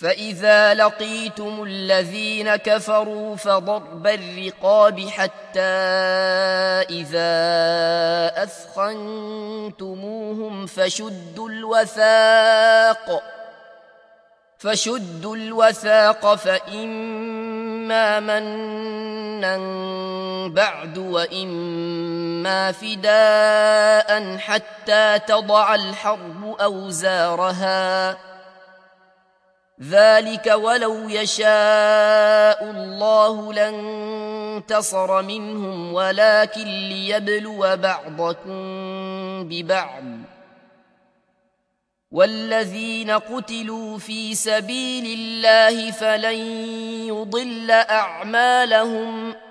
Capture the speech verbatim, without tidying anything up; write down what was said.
فإذا لقيتم الذين كفروا فضرب الرقاب حتى إذا أثخنتموهم فشدوا الوثاق فشدوا الوثاق فإما منا بعد وإما فداء حتى تضع الحرب أوزارها، ذلك ولو يشاء الله لانتصر منهم ولكن ليبلو بعضكم ببعض، والذين قتلوا في سبيل الله فلن يضل أعمالهم